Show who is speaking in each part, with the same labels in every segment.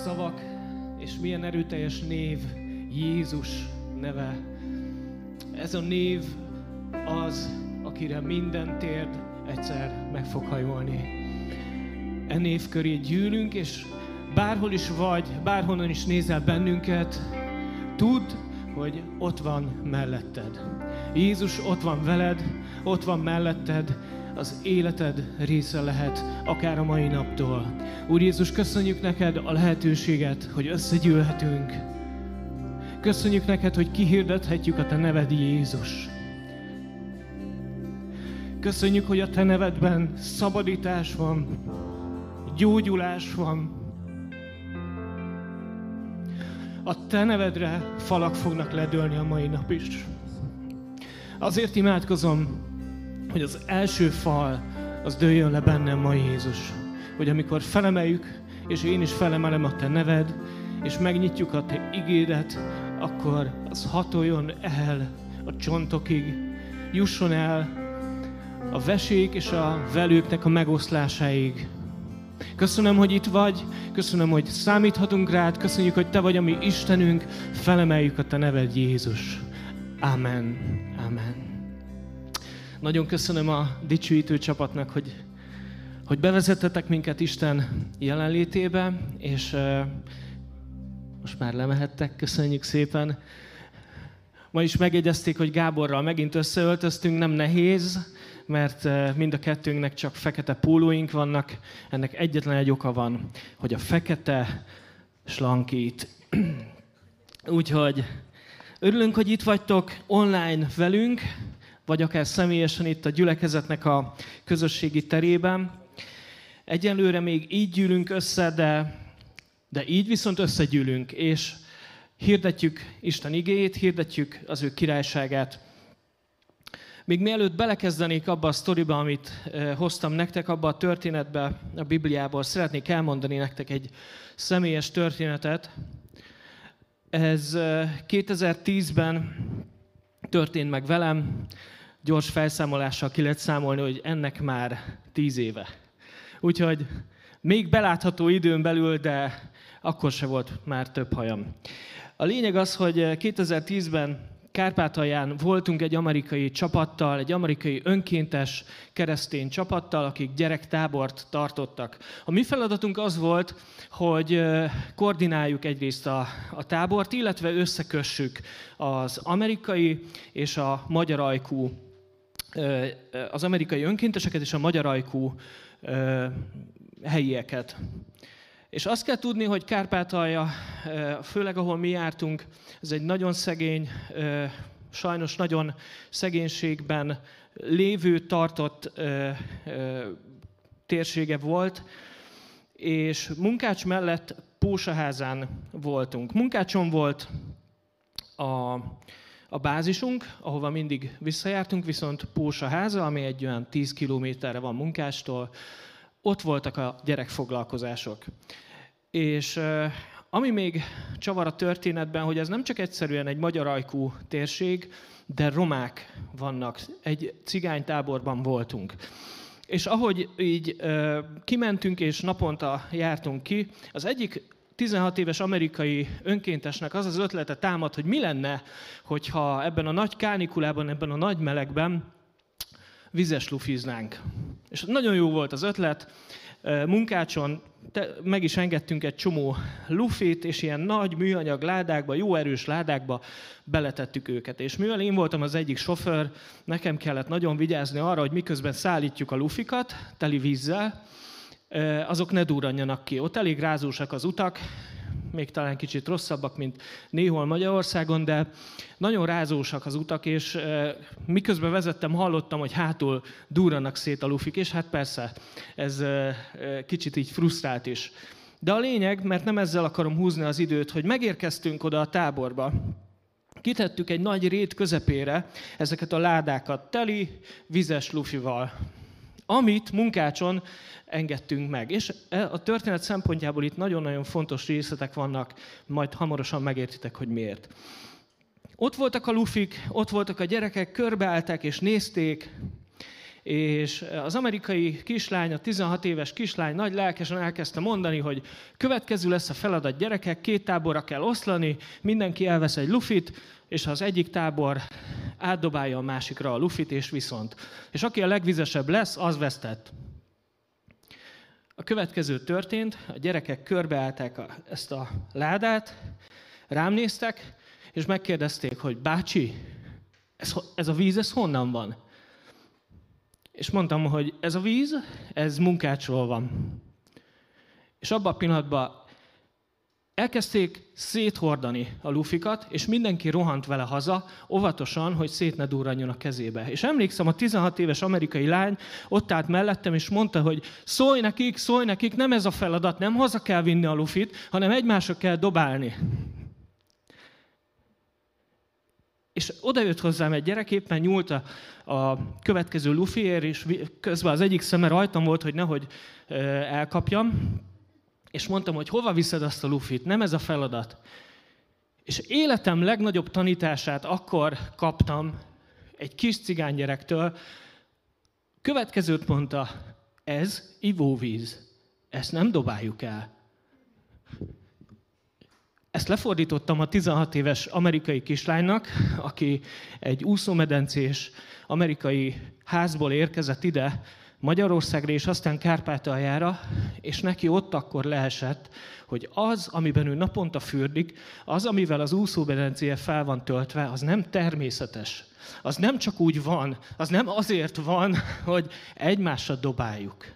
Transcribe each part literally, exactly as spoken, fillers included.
Speaker 1: szavak, és milyen erőteljes név Jézus neve. Ez a név az, akire minden térd egyszer meg fog hajolni. E név köré gyűlünk, és bárhol is vagy, bárhonnan is nézel bennünket, tudd, hogy ott van melletted. Jézus ott van veled, ott van melletted, az életed része lehet, akár a mai naptól. Úr Jézus, köszönjük neked a lehetőséget, hogy összegyűlhetünk. Köszönjük neked, hogy kihirdethetjük a te neved, Jézus. Köszönjük, hogy a te nevedben szabadítás van, gyógyulás van. A te nevedre falak fognak ledőlni a mai nap is. Azért imádkozom, hogy az első fal, az dőljön le bennem ma, Jézus. Hogy amikor felemeljük, és én is felemelem a te neved, és megnyitjuk a te igédet, akkor az hatoljon el a csontokig, jusson el a vesék és a velőknek a megoszlásáig. Köszönöm, hogy itt vagy, köszönöm, hogy számíthatunk rád, köszönjük, hogy te vagy a mi Istenünk, felemeljük a te neved, Jézus. Amen. Amen. Nagyon köszönöm a dicsőítő csapatnak, hogy, hogy bevezettetek minket Isten jelenlétébe, és uh, most már lemehettek, köszönjük szépen. Ma is megjegyezték, hogy Gáborral megint összeöltöztünk, nem nehéz, mert uh, mind a kettőnknek csak fekete pólóink vannak. Ennek egyetlen egy oka van, hogy a fekete slankít. Úgyhogy örülünk, hogy itt vagytok online velünk, vagy akár személyesen itt a gyülekezetnek a közösségi terében. Egyelőre még így gyűlünk össze, de, de így viszont összegyűlünk, és hirdetjük Isten igéjét, hirdetjük az ő királyságát. Még mielőtt belekezdenék abba a sztoriba, amit eh, hoztam nektek, abba a történetbe a Bibliából, szeretnék elmondani nektek egy személyes történetet. Ez eh, kétezer-tízben történt meg velem. Gyors felszámolással ki lehet számolni, hogy ennek már tíz éve. Úgyhogy még belátható időn belül, de akkor se volt már több hajam. A lényeg az, hogy kétezer-tízben Kárpátalján voltunk egy amerikai csapattal, egy amerikai önkéntes keresztény csapattal, akik gyerektábort tartottak. A mi feladatunk az volt, hogy koordináljuk egyrészt a, a tábort, illetve összekössük az amerikai és a magyar ajkú, az amerikai önkénteseket és a magyar ajkú helyieket. És azt kell tudni, hogy Kárpátalja, főleg ahol mi jártunk, ez egy nagyon szegény, sajnos nagyon szegénységben lévő, tartott térsége volt, és Munkács mellett Pósaházán voltunk. Munkácson volt a, a bázisunk, ahova mindig visszajártunk, viszont Pósaháza, ami egy olyan tíz kilométerre van Munkácstól, ott voltak a gyerekfoglalkozások. És ami még csavar a történetben, hogy ez nem csak egyszerűen egy magyar ajkú térség, de romák vannak. Egy cigánytáborban voltunk. És ahogy így kimentünk és naponta jártunk ki, az egyik tizenhat éves amerikai önkéntesnek az az ötlete támad, hogy mi lenne, hogyha ebben a nagy kánikulában, ebben a nagy melegben vizes lufiznánk. És nagyon jó volt az ötlet. Munkácson meg is engedtünk egy csomó lufit, és ilyen nagy műanyag ládákba, jó erős ládákba beletettük őket. És mivel én voltam az egyik sofőr, nekem kellett nagyon vigyázni arra, hogy miközben szállítjuk a lufikat teli vízzel, azok ne durranjanak ki. Ott elég rázósak az utak, még talán kicsit rosszabbak, mint néhol Magyarországon, de nagyon rázósak az utak, és miközben vezettem, hallottam, hogy hátul durranak szét a lufik, és hát persze, ez kicsit így frusztrált is. De a lényeg, mert nem ezzel akarom húzni az időt, hogy megérkeztünk oda a táborba, kitettük egy nagy rét közepére ezeket a ládákat teli vizes lufival, amit Munkácson engedtünk meg. És a történet szempontjából itt nagyon-nagyon fontos részletek vannak, majd hamarosan megértitek, hogy miért. Ott voltak a lufik, ott voltak a gyerekek, körbeállták és nézték, és az amerikai kislány, a tizenhat éves kislány nagy lelkesen elkezdte mondani, hogy következő lesz a feladat, gyerekek, két táborra kell oszlani, mindenki elvesz egy lufit, és az egyik tábor átdobálja a másikra a lufit, és viszont. És aki a legvizesebb lesz, az vesztett. A következő történt, a gyerekek körbeállták a, ezt a ládát, rám néztek, és megkérdezték, hogy bácsi, ez, ez a víz, ez honnan van? És mondtam, hogy ez a víz, ez Munkácsról van. És abban a pillanatban elkezdték széthordani a lufikat, és mindenki rohant vele haza, óvatosan, hogy szét ne durranjon a kezébe. És emlékszem, a tizenhat éves amerikai lány ott állt mellettem, és mondta, hogy szólj nekik, szólj nekik, nem ez a feladat, nem haza kell vinni a lufit, hanem egymásra kell dobálni. És oda jött hozzám egy gyerek, éppen nyúlt a, a következő lufiért, és közben az egyik szeme rajtam volt, hogy nehogy elkapjam. És mondtam, hogy hova viszed azt a lufit, nem ez a feladat. És életem legnagyobb tanítását akkor kaptam egy kis cigánygyerektől. Következőt mondta, ez ivóvíz, ezt nem dobáljuk el. Ezt lefordítottam a tizenhat éves amerikai kislánynak, aki egy úszómedencés amerikai házból érkezett ide, Magyarországra és aztán Kárpátaljára, és neki ott akkor leesett, hogy az, amiben ő naponta fürdik, az, amivel az úszómedencéje fel van töltve, az nem természetes. Az nem csak úgy van, az nem azért van, hogy egymásra dobáljuk.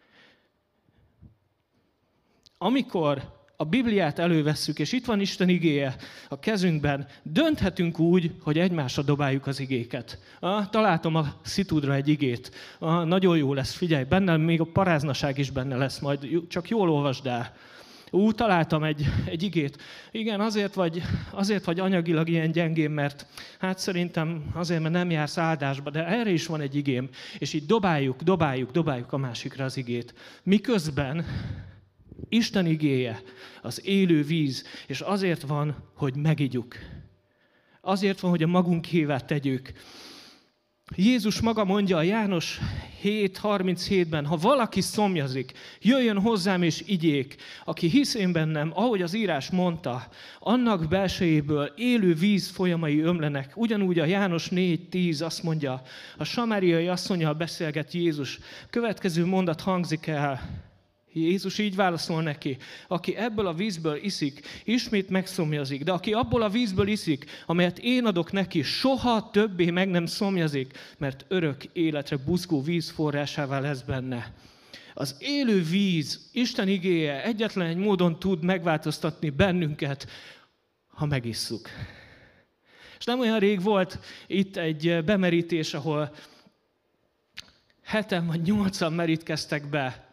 Speaker 1: Amikor a Bibliát elővesszük, és itt van Isten igéje a kezünkben, dönthetünk úgy, hogy egymásra dobáljuk az igéket. Ah, találtam a szitudra egy igét. Ah, nagyon jó lesz, figyelj, benne még a paráznaság is benne lesz, majd csak jól olvasd el. Ú, találtam egy, egy igét. Igen, azért vagy, azért vagy anyagilag ilyen gyengén, mert hát szerintem azért, mert nem jársz áldásba, de erre is van egy igém. És így dobáljuk, dobáljuk, dobáljuk a másikra az igét. Miközben Isten igéje az élő víz, és azért van, hogy megigyuk. Azért van, hogy a magunkévá tegyük. Jézus maga mondja a János hét harminchétben, ha valaki szomjazik, jöjjön hozzám és igyék. Aki hisz én bennem, ahogy az írás mondta, annak belsejéből élő víz folyamai ömlenek. Ugyanúgy a János négy tíz azt mondja, a samáriai asszonnyal beszélget Jézus. Következő mondat hangzik el. Jézus így válaszol neki, aki ebből a vízből iszik, ismét megszomjazik, de aki abból a vízből iszik, amelyet én adok neki, soha többé meg nem szomjazik, mert örök életre buzgó víz forrásává lesz benne. Az élő víz, Isten igéje egyetlen egy módon tud megváltoztatni bennünket, ha megisszuk. És nem olyan rég volt itt egy bemerítés, ahol heten vagy nyolcan merítkeztek be.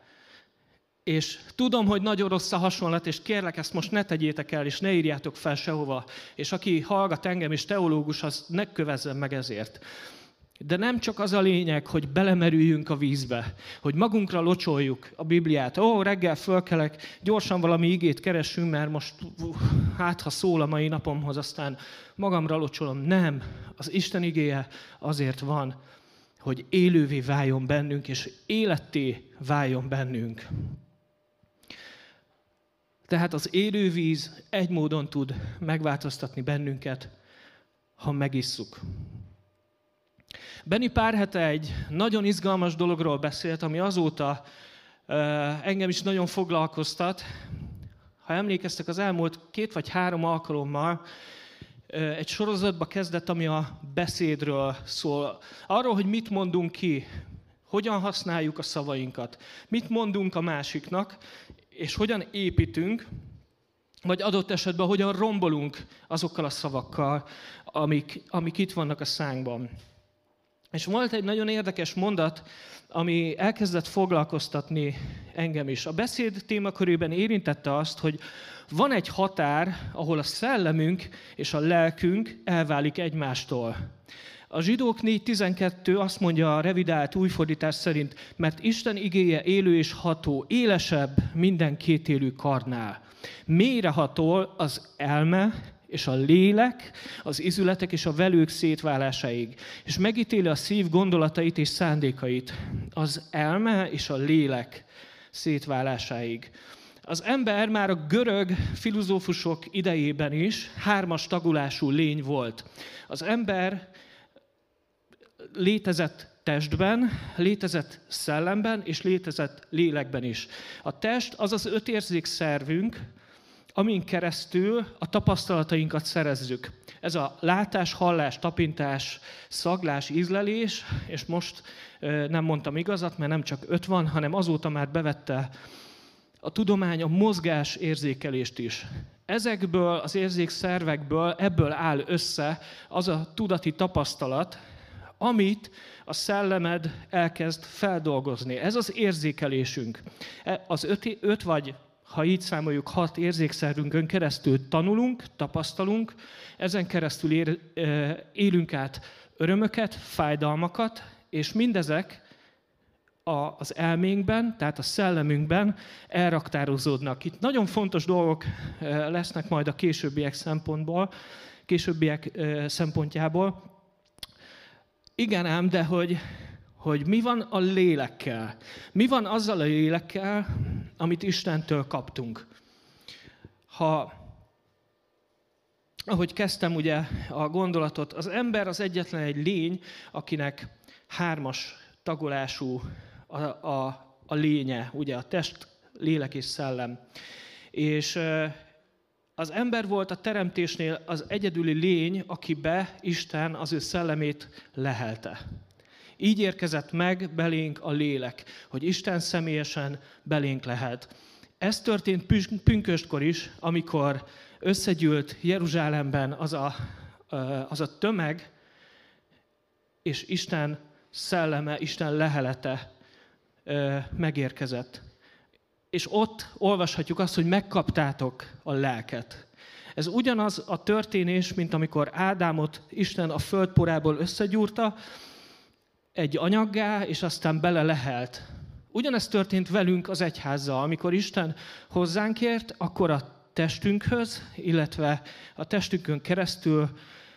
Speaker 1: És tudom, hogy nagyon rossz a hasonlat, és kérlek, ezt most ne tegyétek el, és ne írjátok fel sehova. És aki hallgat engem, és teológus, az ne kövezzen meg ezért. De nem csak az a lényeg, hogy belemerüljünk a vízbe, hogy magunkra locsoljuk a Bibliát. Ó, reggel fölkelek, gyorsan valami igét keressünk, mert most hát, ha szól a mai napomhoz, aztán magamra locsolom. Nem, az Isten igéje azért van, hogy élővé váljon bennünk, és életté váljon bennünk. Tehát az élő víz egy módon tud megváltoztatni bennünket, ha megisszuk. Benni pár hete egy nagyon izgalmas dologról beszélt, ami azóta uh, engem is nagyon foglalkoztat. Ha emlékeztek, az elmúlt két vagy három alkalommal uh, egy sorozatba kezdett, ami a beszédről szól. Arról, hogy mit mondunk ki, hogyan használjuk a szavainkat, mit mondunk a másiknak, és hogyan építünk, vagy adott esetben hogyan rombolunk azokkal a szavakkal, amik, amik itt vannak a szánkban. És volt egy nagyon érdekes mondat, ami elkezdett foglalkoztatni engem is. A beszéd témakörében érintette azt, hogy van egy határ, ahol a szellemünk és a lelkünk elválik egymástól. A Zsidók négy tizenkettő azt mondja a revidált újfordítás szerint, mert Isten igéje élő és ható, élesebb minden kétélű karnál. Mélyre hatol az elme és a lélek, az ízületek és a velők szétválásáig, és megítéli a szív gondolatait és szándékait, az elme és a lélek szétválásáig. Az ember már a görög filozófusok idejében is hármas tagolású lény volt. Az ember létezett testben, létezett szellemben és létezett lélekben is. A test az az öt érzékszervünk, amin keresztül a tapasztalatainkat szerezzük. Ez a látás, hallás, tapintás, szaglás, ízlelés, és most nem mondtam igazat, mert nem csak öt van, hanem azóta már bevette a tudomány a mozgás érzékelést is. Ezekből az érzékszervekből, ebből áll össze az a tudati tapasztalat, amit a szellemed elkezd feldolgozni. Ez az érzékelésünk. Az öt, öt vagy, ha így számoljuk, hat érzékszervünkön keresztül tanulunk, tapasztalunk, ezen keresztül ér, élünk át örömöket, fájdalmakat, és mindezek az elménkben, tehát a szellemünkben elraktározódnak. Itt nagyon fontos dolgok lesznek majd a későbbiek szempontból, későbbiek szempontjából. Igen ám, de hogy, hogy mi van a lélekkel? Mi van azzal a lélekkel, amit Istentől kaptunk? Ha, ahogy kezdtem ugye a gondolatot, az ember az egyetlen egy lény, akinek hármas tagolású a, a, a lénye, ugye a test, lélek és szellem. És az ember volt a teremtésnél az egyedüli lény, akibe Isten az ő szellemét lehelte. Így érkezett meg belénk a lélek, hogy Isten személyesen belénk lehet. Ez történt pünköstkor is, amikor összegyűlt Jeruzsálemben az a, az a tömeg, és Isten szelleme, Isten lehelete megérkezett. És ott olvashatjuk azt, hogy megkaptátok a lelket. Ez ugyanaz a történés, mint amikor Ádámot Isten a földporából összegyúrta egy anyaggá, és aztán bele lehelt. Ugyanezt történt velünk az egyházzal. Amikor Isten hozzánk ért, akkor a testünkhöz, illetve a testünkön keresztül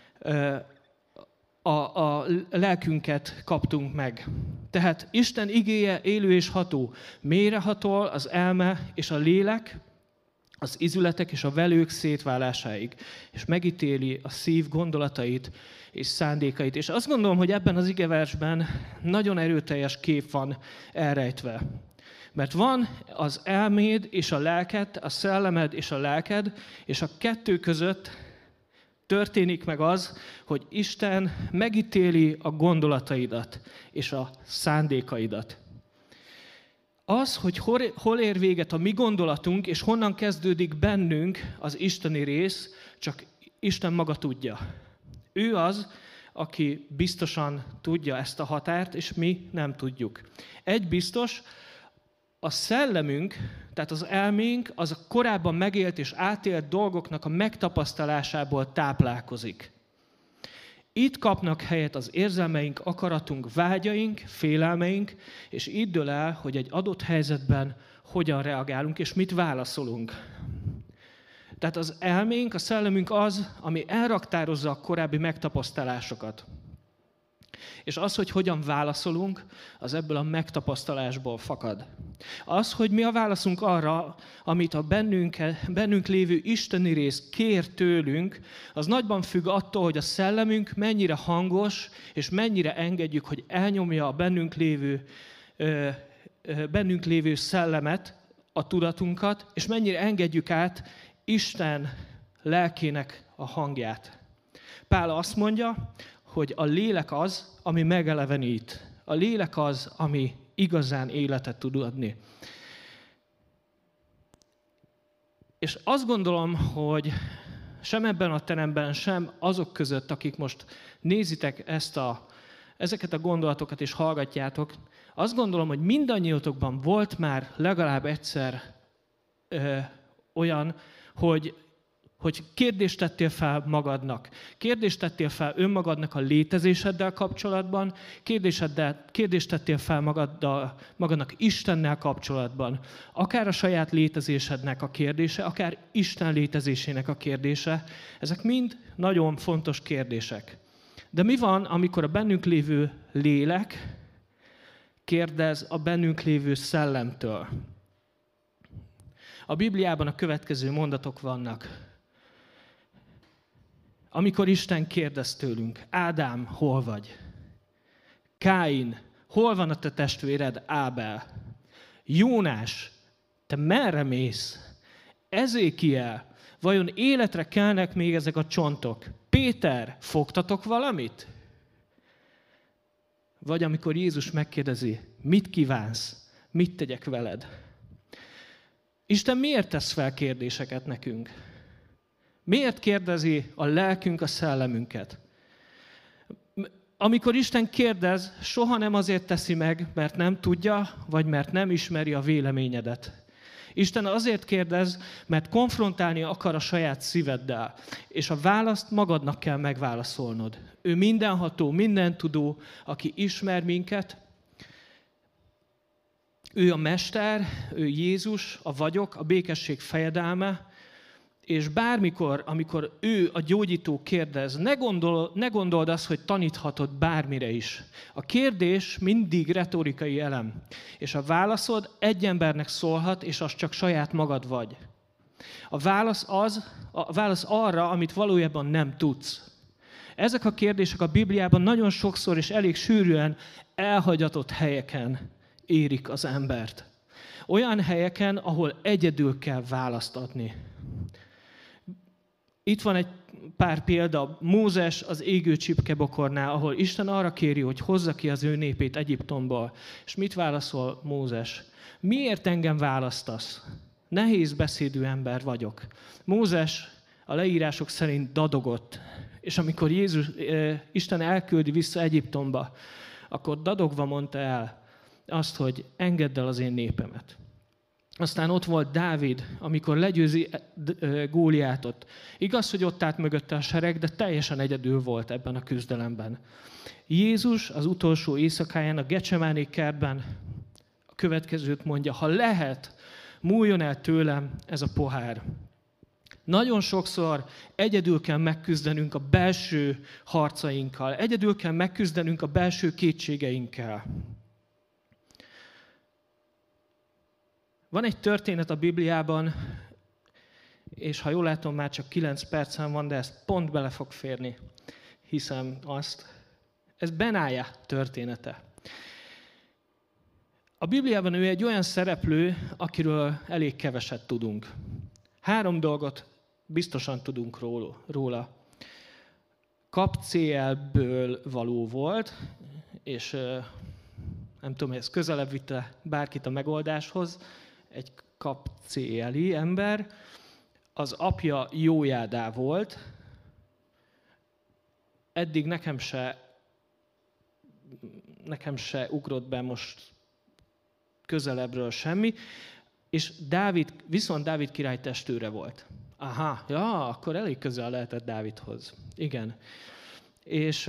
Speaker 1: a, a lelkünket kaptunk meg. Tehát Isten igéje élő és ható. Mélyrehatol az elme és a lélek, az ízületek és a velők szétválásáig, és megítéli a szív gondolatait és szándékait. És azt gondolom, hogy ebben az igeversben nagyon erőteljes kép van elrejtve. Mert van az elméd és a lelked, a szellemed és a lelked, és a kettő között történik meg az, hogy Isten megítéli a gondolataidat és a szándékaidat. Az, hogy hol ér véget a mi gondolatunk, és honnan kezdődik bennünk az isteni rész, csak Isten maga tudja. Ő az, aki biztosan tudja ezt a határt, és mi nem tudjuk. Egy biztos, a szellemünk, tehát az elménk, az a korábban megélt és átélt dolgoknak a megtapasztalásából táplálkozik. Itt kapnak helyet az érzelmeink, akaratunk, vágyaink, félelmeink, és itt dől el, hogy egy adott helyzetben hogyan reagálunk, és mit válaszolunk. Tehát az elménk, a szellemünk az, ami elraktározza a korábbi megtapasztalásokat. És az, hogy hogyan válaszolunk, az ebből a megtapasztalásból fakad. Az, hogy mi a válaszunk arra, amit a bennünk, bennünk lévő isteni rész kér tőlünk, az nagyban függ attól, hogy a szellemünk mennyire hangos, és mennyire engedjük, hogy elnyomja a bennünk lévő, bennünk lévő szellemet, a tudatunkat, és mennyire engedjük át Isten lelkének a hangját. Pál azt mondja, hogy a lélek az, ami megelevenít. A lélek az, ami igazán életet tud adni. És azt gondolom, hogy sem ebben a teremben, sem azok között, akik most nézitek ezt a, ezeket a gondolatokat és hallgatjátok, azt gondolom, hogy mindannyiótokban volt már legalább egyszer ö, olyan, hogy hogy kérdést tettél fel magadnak. Kérdést tettél fel önmagadnak a létezéseddel kapcsolatban, kérdést tettél fel magaddal, magadnak Istennel kapcsolatban. Akár a saját létezésednek a kérdése, akár Isten létezésének a kérdése. Ezek mind nagyon fontos kérdések. De mi van, amikor a bennünk lévő lélek kérdez a bennünk lévő szellemtől? A Bibliában a következő mondatok vannak. Amikor Isten kérdez tőlünk, Ádám, hol vagy? Káin, hol van a te testvéred, Ábel? Jónás, te merre mész? Ezékiel, vajon életre kelnek még ezek a csontok? Péter, fogtatok valamit? Vagy amikor Jézus megkérdezi, mit kívánsz, mit tegyek veled? Isten miért tesz fel kérdéseket nekünk? Miért kérdezi a lelkünk a szellemünket? Amikor Isten kérdez, soha nem azért teszi meg, mert nem tudja, vagy mert nem ismeri a véleményedet. Isten azért kérdez, mert konfrontálni akar a saját szíveddel, és a választ magadnak kell megválaszolnod. Ő mindenható, mindentudó, aki ismer minket. Ő a Mester, ő Jézus, a vagyok, a békesség fejedelme, és bármikor, amikor ő a gyógyító kérdez, ne, gondol, ne gondold azt, hogy taníthatod bármire is. A kérdés mindig retorikai elem, és a válaszod egy embernek szólhat, és az csak saját magad vagy. A válasz, az, a válasz arra, amit valójában nem tudsz. Ezek a kérdések a Bibliában nagyon sokszor és elég sűrűen elhagyatott helyeken érik az embert. Olyan helyeken, ahol egyedül kell választ adni. Itt van egy pár példa, Mózes az égő csipkebokornál, ahol Isten arra kéri, hogy hozza ki az ő népét Egyiptomból. És mit válaszol Mózes? Miért engem választasz? Nehéz beszédű ember vagyok. Mózes a leírások szerint dadogott, és amikor Jézus, Isten elküldi vissza Egyiptomba, akkor dadogva mondta el azt, hogy engedd el az én népemet. Aztán ott volt Dávid, amikor legyőzi Góliátot. Igaz, hogy ott állt mögötte a sereg, de teljesen egyedül volt ebben a küzdelemben. Jézus az utolsó éjszakáján a Gecsemáné kertben a következőt mondja, ha lehet, múljon el tőlem ez a pohár. Nagyon sokszor egyedül kell megküzdenünk a belső harcainkkal, egyedül kell megküzdenünk a belső kétségeinkkel. Van egy történet a Bibliában, és ha jól látom, már csak kilenc percen van, de ez pont bele fog férni, hiszem azt. Ez Benája története. A Bibliában ő egy olyan szereplő, akiről elég keveset tudunk. Három dolgot biztosan tudunk róla. Kapcéelből való volt, és nem tudom, hogy ez közelebb vitte bárkit a megoldáshoz, egy kapcéeli ember, az apja Jójádá volt, eddig nekem se, nekem se ugrott be most közelebbről semmi, és Dávid, viszont Dávid király testőre volt. Aha, ja, akkor elég közel lehetett Dávidhoz. Igen. És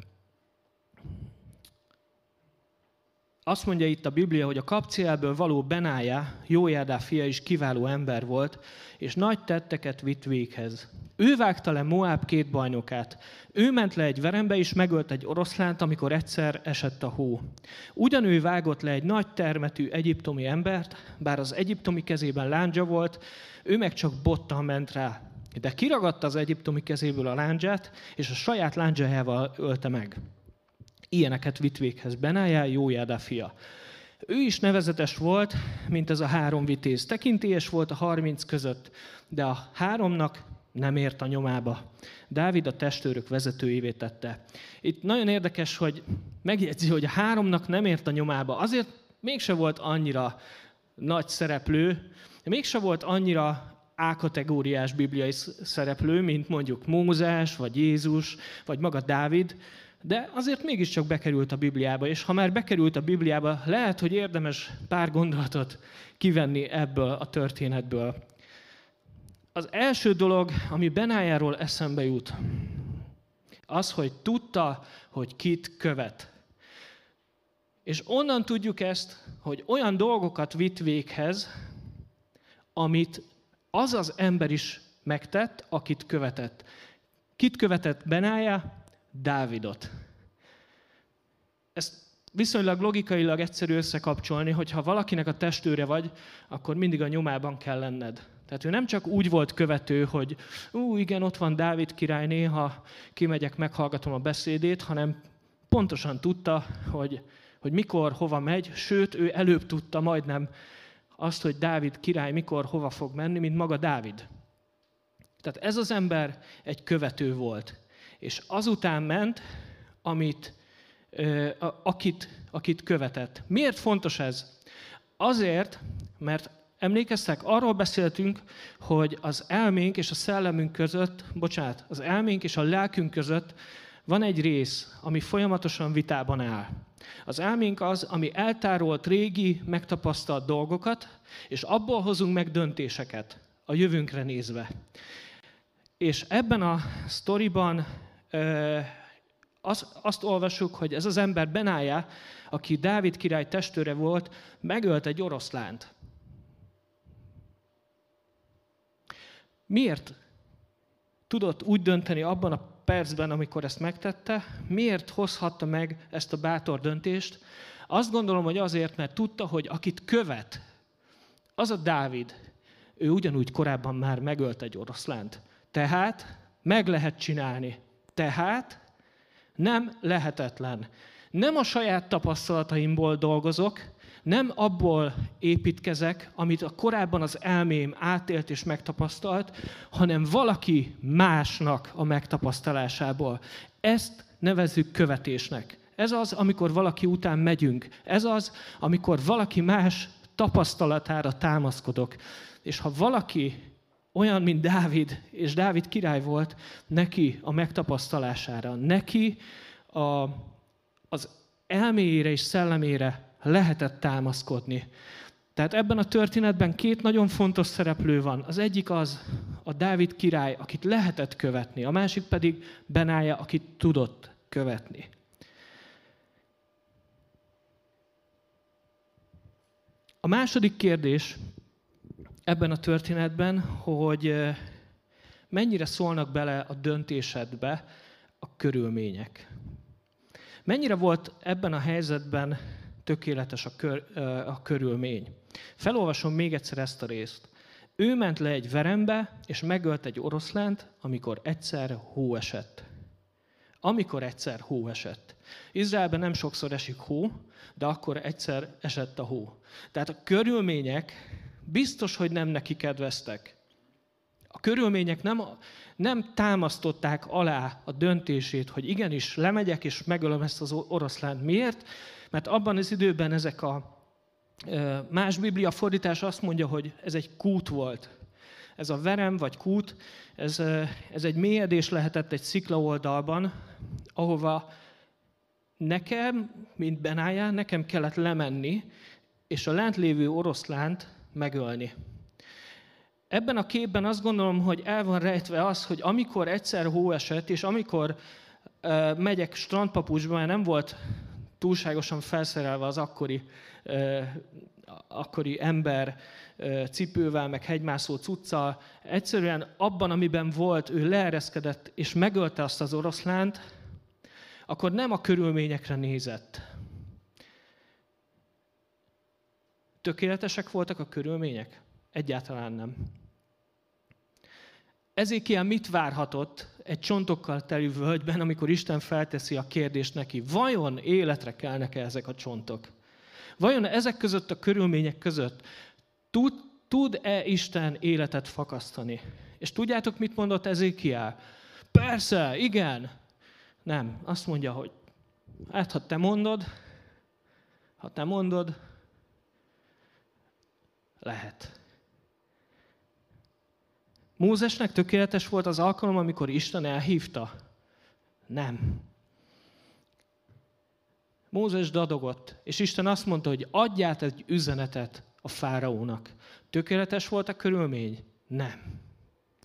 Speaker 1: azt mondja itt a Biblia, hogy a Kapcéelből való Benája, Jójádá fia is kiváló ember volt, és nagy tetteket vitt véghez. Ő vágta le Moáb két bajnokát. Ő ment le egy verembe, és megölt egy oroszlánt, amikor egyszer esett a hó. Ugyanő vágott le egy nagy termetű egyiptomi embert, bár az egyiptomi kezében láncsa volt, ő meg csak bottal ment rá. De kiragadta az egyiptomi kezéből a lándzsát, és a saját láncsájával ölte meg. Ilyeneket vitt véghez Benája, Jójádá fia. Ő is nevezetes volt, mint ez a három vitéz. Tekintélyes volt a harminc között, de a háromnak nem ért a nyomába. Dávid a testőrök vezetőjévé tette. Itt nagyon érdekes, hogy megjegyzi, hogy a háromnak nem ért a nyomába. Azért mégse volt annyira nagy szereplő, mégse volt annyira A-kategóriás bibliai szereplő, mint mondjuk Mózes, vagy Jézus, vagy maga Dávid, de azért mégiscsak bekerült a Bibliába, és ha már bekerült a Bibliába, lehet, hogy érdemes pár gondolatot kivenni ebből a történetből. Az első dolog, ami Benájáról eszembe jut, az, hogy tudta, hogy kit követ. És onnan tudjuk ezt, hogy olyan dolgokat vitt véghez, amit az az ember is megtett, akit követett. Kit követett Benája? Dávidot. Ezt viszonylag logikailag egyszerű összekapcsolni, hogy ha valakinek a testőre vagy, akkor mindig a nyomában kell lenned. Tehát ő nem csak úgy volt követő, hogy ú, igen, ott van Dávid király, néha kimegyek, meghallgatom a beszédét, hanem pontosan tudta, hogy, hogy mikor, hova megy, sőt, ő előbb tudta majdnem azt, hogy Dávid király mikor, hova fog menni, mint maga Dávid. Tehát ez az ember egy követő volt. És azután ment, amit, ö, akit, akit követett. Miért fontos ez? Azért, mert emlékeztek, arról beszéltünk, hogy az elménk és a szellemünk között, bocsánat, az elménk és a lelkünk között van egy rész, ami folyamatosan vitában áll. Az elménk az, ami eltárolt régi, megtapasztalt dolgokat, és abból hozunk meg döntéseket a jövőnkre nézve. És ebben a sztoriban ö, az, azt olvasjuk, hogy ez az ember Benája, aki Dávid király testőre volt, megölt egy oroszlánt. Miért tudott úgy dönteni abban a percben, amikor ezt megtette? Miért hozhatta meg ezt a bátor döntést? Azt gondolom, hogy azért, mert tudta, hogy akit követ, az a Dávid, ő ugyanúgy korábban már megölt egy oroszlánt. Tehát meg lehet csinálni. Tehát nem lehetetlen. Nem a saját tapasztalataimból dolgozok, nem abból építkezek, amit a korábban az elmém átélt és megtapasztalt, hanem valaki másnak a megtapasztalásából. Ezt nevezzük követésnek. Ez az, amikor valaki után megyünk. Ez az, amikor valaki más tapasztalatára támaszkodok. És ha valaki olyan, mint Dávid, és Dávid király volt, neki a megtapasztalására, neki a, az elméjére és szellemére lehetett támaszkodni. Tehát ebben a történetben két nagyon fontos szereplő van. Az egyik az a Dávid király, akit lehetett követni, a másik pedig Benája, akit tudott követni. A második kérdés ebben a történetben, hogy mennyire szólnak bele a döntésedbe a körülmények. Mennyire volt ebben a helyzetben tökéletes a, kör, a körülmény. Felolvasom még egyszer ezt a részt. Ő ment le egy verembe, és megölt egy oroszlánt, amikor egyszer hó esett. Amikor egyszer hó esett. Izraelben nem sokszor esik hó, de akkor egyszer esett a hó. Tehát a körülmények biztos, hogy nem neki kedveztek. A körülmények nem, nem támasztották alá a döntését, hogy igenis lemegyek és megölöm ezt az oroszlánt. Miért? Mert abban az időben ezek a más biblia fordítás azt mondja, hogy ez egy kút volt. Ez a verem vagy kút, ez, ez egy mélyedés lehetett egy sziklaoldalban, ahova nekem, mint Benája, nekem kellett lemenni, és a lent lévő oroszlánt megölni. Ebben a képben azt gondolom, hogy el van rejtve az, hogy amikor egyszer hó esett, és amikor uh, megyek strandpapucsba, mert nem volt túlságosan felszerelve az akkori, uh, akkori ember uh, cipővel, meg hegymászó cuccal, egyszerűen abban, amiben volt, ő leereszkedett, és megölte azt az oroszlánt, akkor nem a körülményekre nézett. Tökéletesek voltak a körülmények? Egyáltalán nem. Ezékiel mit várhatott egy csontokkal teli völgyben, amikor Isten felteszi a kérdést neki, vajon életre kelnek-e ezek a csontok? Vajon ezek között a körülmények között tud, tud-e Isten életet fakasztani? És tudjátok, mit mondott Ezékiel? Persze, igen. Nem, azt mondja, hogy hát ha te mondod, ha te mondod, lehet. Mózesnek tökéletes volt az alkalom, amikor Isten elhívta? Nem. Mózes dadogott, és Isten azt mondta, hogy adját egy üzenetet a fáraónak. Tökéletes volt a körülmény? Nem.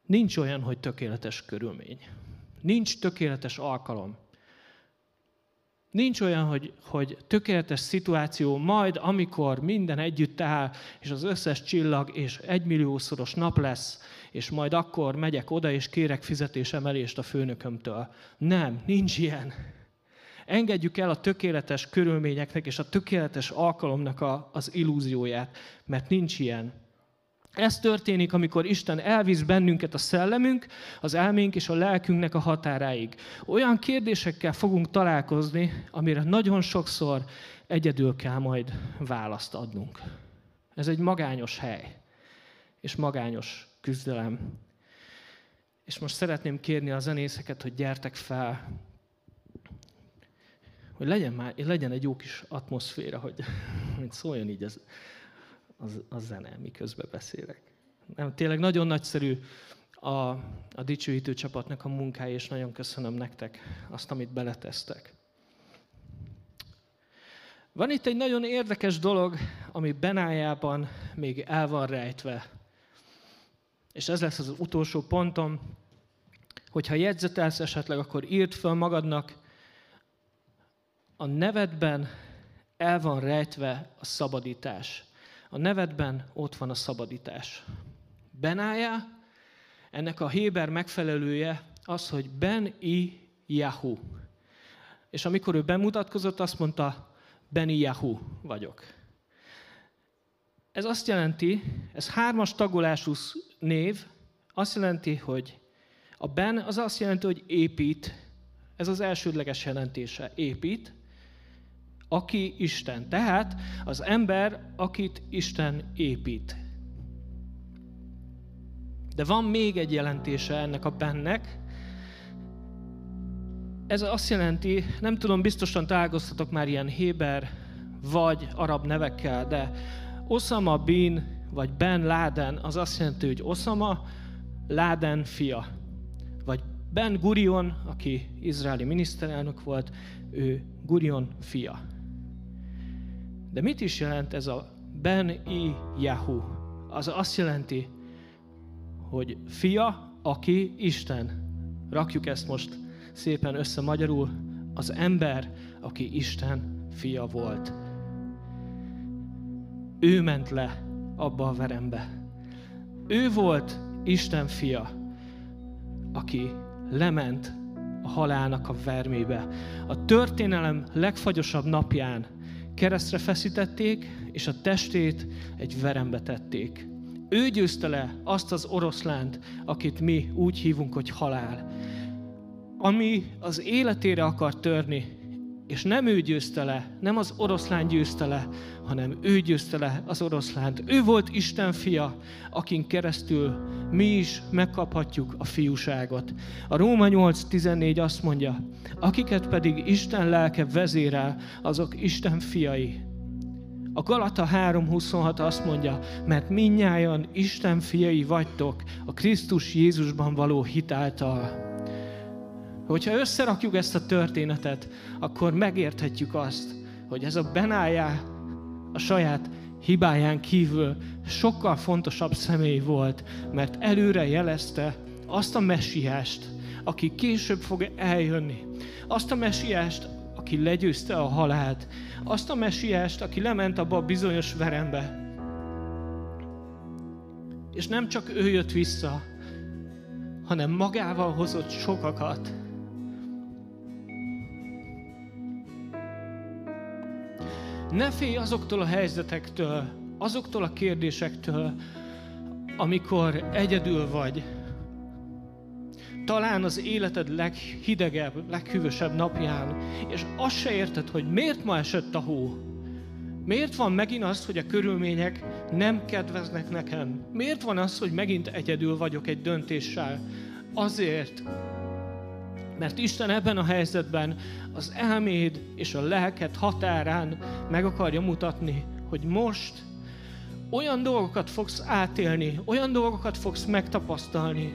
Speaker 1: nincs olyan, hogy tökéletes körülmény. Nincs tökéletes alkalom. Nincs olyan, hogy, hogy tökéletes szituáció, majd amikor minden együtt áll, és az összes csillag, és egymilliószoros nap lesz, és majd akkor megyek oda, és kérek fizetésemelést a főnökömtől. Nem, nincs ilyen. Engedjük el a tökéletes körülményeknek és a tökéletes alkalomnak a, az illúzióját, mert nincs ilyen. Ez történik, amikor Isten elvisz bennünket a szellemünk, az elménk és a lelkünknek a határáig. Olyan kérdésekkel fogunk találkozni, amire nagyon sokszor egyedül kell majd választ adnunk. Ez egy magányos hely, és magányos küzdelem. És most szeretném kérni a zenészeket, hogy gyertek fel, hogy legyen, már, legyen egy jó kis atmoszféra, hogy, hogy szóljon így az, az, a zene, miközben beszélek. Nem, tényleg nagyon nagyszerű a, a dicsőítő csapatnak a munkája, és nagyon köszönöm nektek azt, amit beletesztek. Van itt egy nagyon érdekes dolog, ami Benájában még el van rejtve. És ez lesz az utolsó pontom, hogyha jegyzetelsz esetleg, akkor írd fel magadnak, a nevedben el van rejtve a szabadítás. A nevedben ott van a szabadítás. Benája, ennek a héber megfelelője az, hogy Ben-i-Jahu. És amikor ő bemutatkozott, azt mondta, Ben-i-Jahu vagyok. Ez azt jelenti, ez hármas tagolású név, azt jelenti, hogy a Ben az azt jelenti, hogy épít. Ez az elsődleges jelentése, épít. Aki Isten. Tehát az ember, akit Isten épít. De van még egy jelentése ennek a bennek. Ez azt jelenti, nem tudom, biztosan találkoztatok már ilyen héber vagy arab nevekkel, de Osama bin vagy Ben Laden az azt jelenti, hogy Osama Laden fia. Vagy Ben Gurion, aki izraeli miniszterelnök volt, ő Gurion fia. De mit is jelent ez a Ben-i-Jahu? Az azt jelenti, hogy fia, aki Isten. Rakjuk ezt most szépen össze magyarul. Az ember, aki Isten fia volt. Ő ment le abba a verembe. Ő volt Isten fia, aki lement a halálnak a vermébe. A történelem legfagyosabb napján keresztre feszítették, és a testét egy verembe tették. Ő győzte le azt az oroszlánt, akit mi úgy hívunk, hogy halál. Ami az életére akar törni, és nem ő győzte le, nem az oroszlán győzte le, hanem ő győzte le az oroszlánt. Ő volt Isten fia, akin keresztül mi is megkaphatjuk a fiúságot. A Róma nyolc tizennégy azt mondja, akiket pedig Isten lelke vezérel, azok Isten fiai. A Galata három huszonhat azt mondja, mert mindnyájan Isten fiai vagytok a Krisztus Jézusban való hit által. Hogyha összerakjuk ezt a történetet, akkor megérthetjük azt, hogy ez a Benája a saját hibáján kívül sokkal fontosabb személy volt, mert előre jelezte azt a messiást, aki később fog eljönni. Azt a messiást, aki legyőzte a halált. Azt a messiást, aki lement abba a bizonyos verembe. És nem csak ő jött vissza, hanem magával hozott sokakat. Ne félj azoktól a helyzetektől, azoktól a kérdésektől, amikor egyedül vagy. Talán az életed leghidegebb, leghűvösebb napján, és azt se érted, hogy miért ma esett a hó. Miért van megint az, hogy a körülmények nem kedveznek nekem? Miért van az, hogy megint egyedül vagyok egy döntéssel? Azért, mert Isten ebben a helyzetben az elméd és a lelked határán meg akarja mutatni, hogy most olyan dolgokat fogsz átélni, olyan dolgokat fogsz megtapasztalni,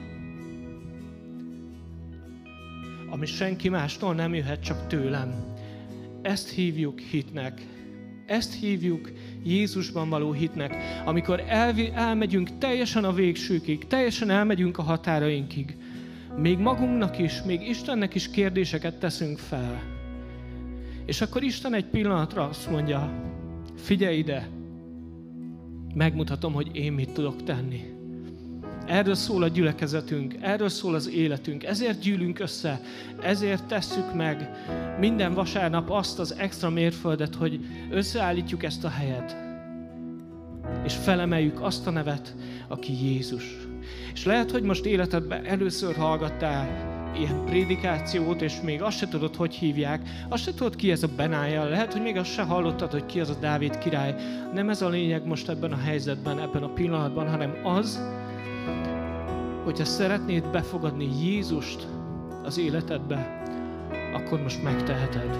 Speaker 1: ami senki mástól nem jöhet, csak tőlem. Ezt hívjuk hitnek. Ezt hívjuk Jézusban való hitnek, amikor elvi, elmegyünk teljesen a végsőkig, teljesen elmegyünk a határainkig. Még magunknak is, még Istennek is kérdéseket teszünk fel. És akkor Isten egy pillanatra azt mondja, figyelj ide, megmutatom, hogy én mit tudok tenni. Erről szól a gyülekezetünk, erről szól az életünk, ezért gyűlünk össze, ezért tesszük meg minden vasárnap azt az extra mérföldet, hogy összeállítjuk ezt a helyet, és felemeljük azt a nevet, aki Jézus. És lehet, hogy most életedben először hallgattál ilyen prédikációt, és még azt se tudod, hogy hívják, azt se tudod, ki ez a Benája, lehet, hogy még azt se hallottad, hogy ki az a Dávid király. Nem ez a lényeg most ebben a helyzetben, ebben a pillanatban, hanem az, hogyha szeretnéd befogadni Jézust az életedbe, akkor most megteheted.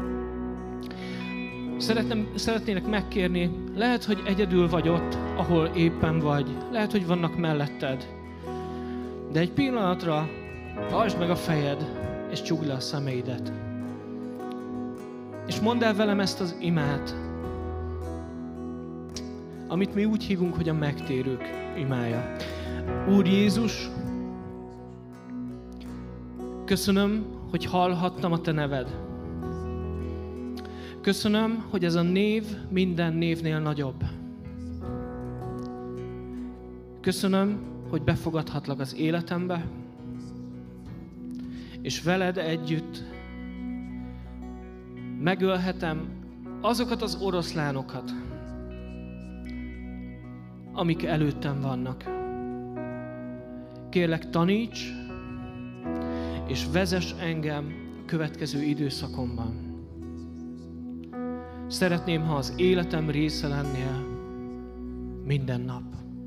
Speaker 1: Szeretném, szeretnének megkérni, lehet, hogy egyedül vagy ott, ahol éppen vagy, lehet, hogy vannak melletted, de egy pillanatra hajtsd meg a fejed, és csukd le a szemeidet. És mondd el velem ezt az imát, amit mi úgy hívunk, hogy a megtérők imája. Úr Jézus, köszönöm, hogy hallhattam a Te neved. Köszönöm, hogy ez a név minden névnél nagyobb. Köszönöm, hogy befogadhatlak az életembe, és veled együtt megölhetem azokat az oroszlánokat, amik előttem vannak. Kérlek, taníts, és vezess engem a következő időszakomban. Szeretném, ha az életem része lennél minden nap.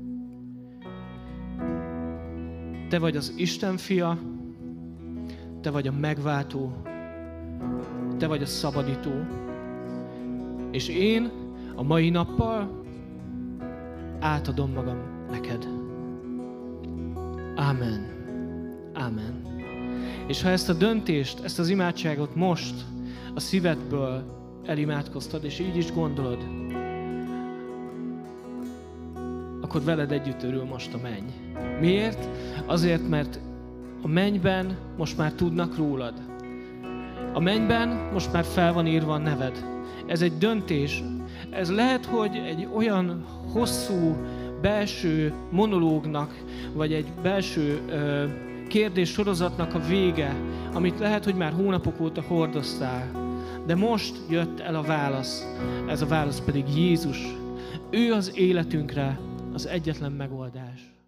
Speaker 1: Te vagy az Isten fia, Te vagy a megváltó, Te vagy a szabadító, és én a mai nappal átadom magam neked. Ámen. Ámen. És ha ezt a döntést, ezt az imádságot most a szívedből elimádkoztad, és így is gondolod, akkor veled együtt örül most a menny. Miért? Azért, mert a mennyben most már tudnak rólad. A mennyben most már fel van írva a neved. Ez egy döntés. Ez lehet, hogy egy olyan hosszú belső monológnak, vagy egy belső ö, kérdés sorozatnak a vége, amit lehet, hogy már hónapok óta hordoztál. De most jött el a válasz. Ez a válasz pedig Jézus. Ő az életünkre az egyetlen megoldás.